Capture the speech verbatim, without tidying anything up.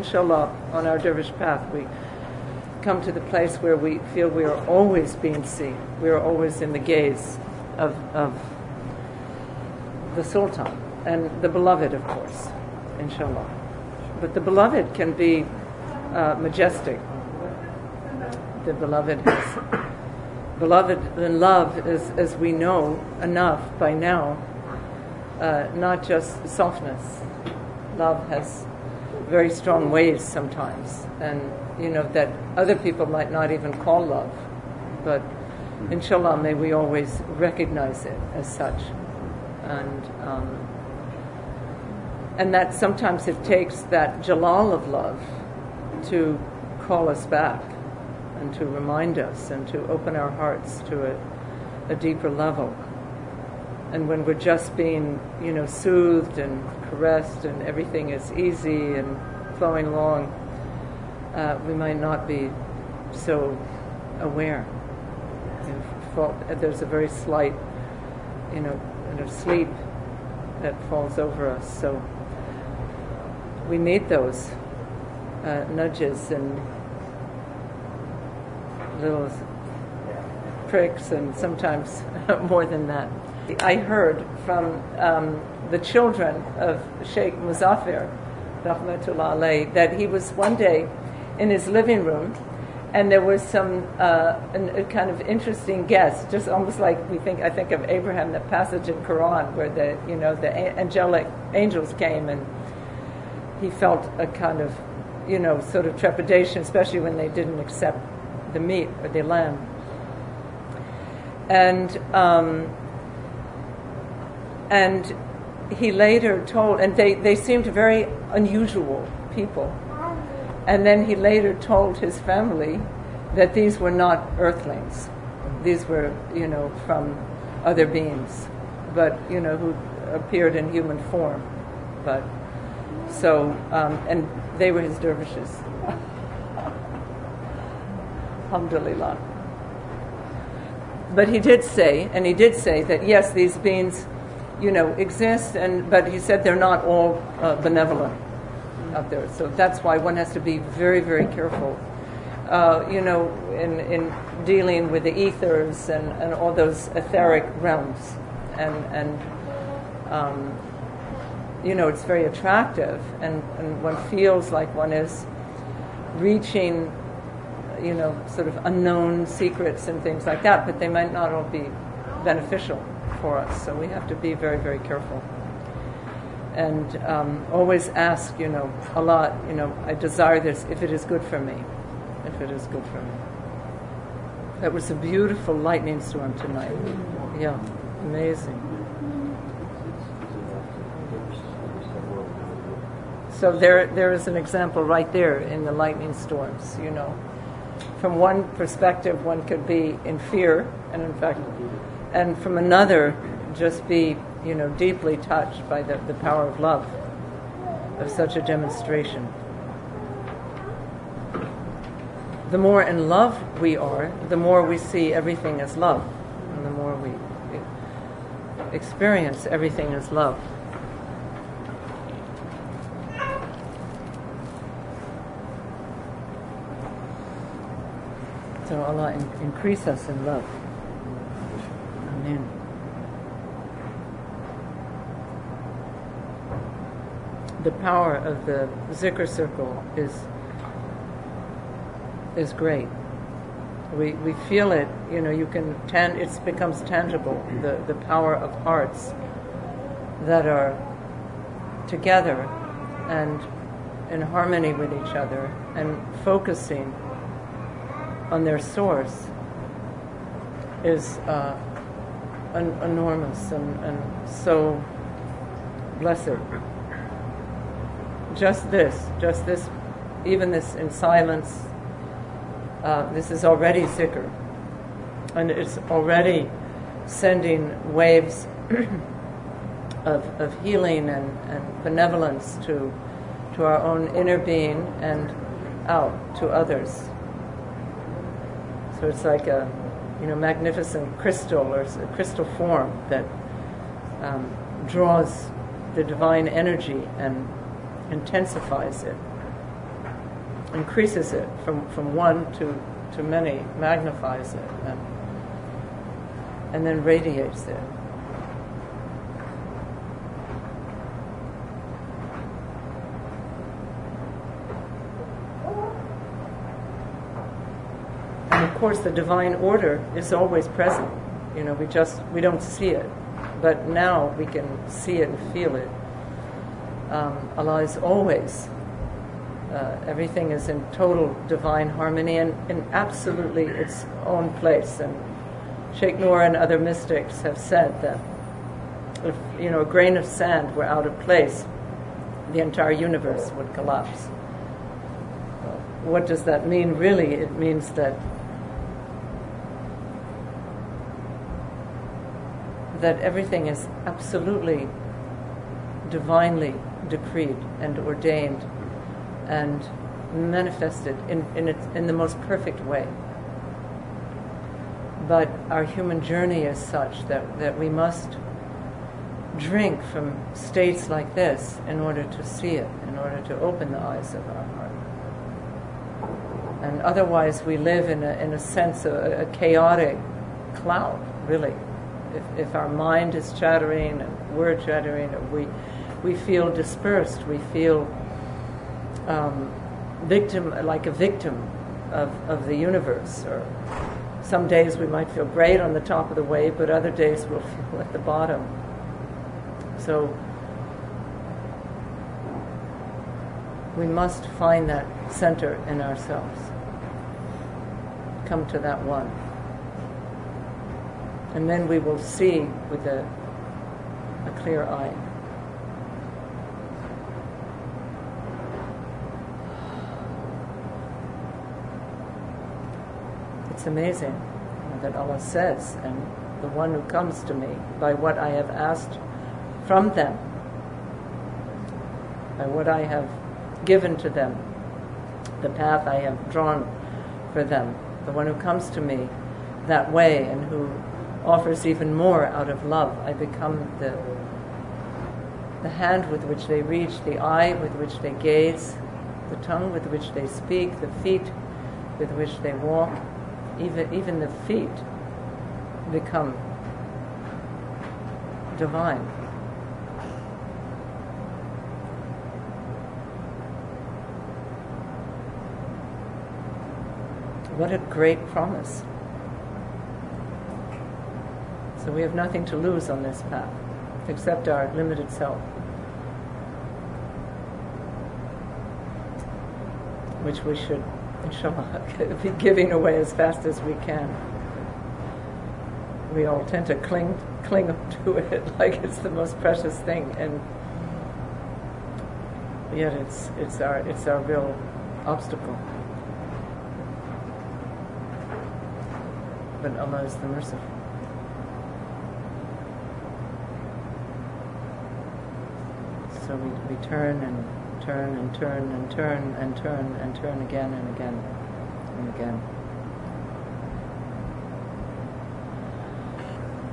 inshallah, on our dervish path, we come to the place where we feel we are always being seen. We are always in the gaze of, of the Sultan and the beloved, of course, inshallah. But the beloved can be uh, majestic. The beloved has, beloved and love is, as we know enough by now, uh, not just softness. Love has very strong waves sometimes, and you know that other people might not even call love, but inshallah, may we always recognize it as such. And um, and that sometimes it takes that jalal of love to call us back and to remind us and to open our hearts to a, a deeper level. And when we're just being, you know, soothed and caressed and everything is easy and flowing along, uh, we might not be so aware. You know, fall, there's a very slight, you know, kind of sleep that falls over us. So we need those uh, nudges and little pricks, and sometimes more than that. I heard from um, the children of Sheikh Muzaffar, rahmatullah alayhi, that he was one day in his living room, and there was some uh, an, a kind of interesting guest, just almost like we think. I think of Abraham, that passage in Quran where the you know the a- angelic angels came, and he felt a kind of you know sort of trepidation, especially when they didn't accept the meat or the lamb, and. Um, And he later told, and they, they seemed very unusual people. And then he later told his family that these were not earthlings. These were, you know, from other beings, but, you know, who appeared in human form. But, so, um, and they were his dervishes. Alhamdulillah. But he did say, and he did say that, yes, these beings, you know, exist, and but he said they're not all uh, benevolent out there. So that's why one has to be very, very careful, uh, you know, in, in dealing with the ethers and, and all those etheric realms. And, and um, you know, it's very attractive, and, and one feels like one is reaching, you know, sort of unknown secrets and things like that, but they might not all be beneficial for us, so we have to be very, very careful. And um, always ask, you know, Allah, you know, I desire this if it is good for me, if it is good for me. That was a beautiful lightning storm tonight. Yeah, amazing. So there, there is an example right there in the lightning storms, you know. From one perspective, one could be in fear, and in fact, and from another, just be, you know, deeply touched by the, the power of love, of such a demonstration. The more in love we are, the more we see everything as love, and the more we experience everything as love. So Allah in- increase us in love. Amen. The power of the zikr circle is is great. We we feel it. You know, you can tan. It becomes tangible. The the power of hearts that are together and in harmony with each other and focusing on their source is uh, an, enormous and, and so blessed. Just this, just this, even this in silence, uh, this is already zikr. And it's already sending waves of, of healing and, and benevolence to, to our own inner being and out to others. So it's like a, you know, magnificent crystal or a crystal form that um, draws the divine energy and intensifies it. increases it from, from one to, to many, magnifies it, and, and then radiates it. And of course the divine order is always present. You know, we just, we don't see it. But now we can see it and feel it. Um, Allah is always, uh, everything is in total divine harmony and in absolutely its own place. And Sheikh Noor and other mystics have said that if, you know, a grain of sand were out of place, the entire universe would collapse. Uh, what does that mean really? It means that that everything is absolutely divinely decreed and ordained and manifested in, in, its, in the most perfect way. But our human journey is such that, that we must drink from states like this in order to see it, in order to open the eyes of our heart. And otherwise we live in a, in a sense of a, a chaotic cloud, really. If, if our mind is chattering and we're chattering, or we we feel dispersed, we feel um, victim, like a victim of, of the universe. Or some days we might feel great on the top of the wave, but other days we'll feel at the bottom. So we must find that center in ourselves. Come to that one. And then we will see with a, a clear eye. It's amazing that Allah says, and the one who comes to me by what I have asked from them, by what I have given to them, the path I have drawn for them, the one who comes to me that way and who offers even more out of love. I become the the hand with which they reach, the eye with which they gaze, the tongue with which they speak, the feet with which they walk. Even even the feet become divine. What a great promise. So we have nothing to lose on this path, except our limited self, which we should, inshallah, be giving away as fast as we can. We all tend to cling cling to it like it's the most precious thing, and yet it's it's our it's our real obstacle. But Allah is the merciful. So we, we turn and turn and turn and turn and turn and turn again and again and again.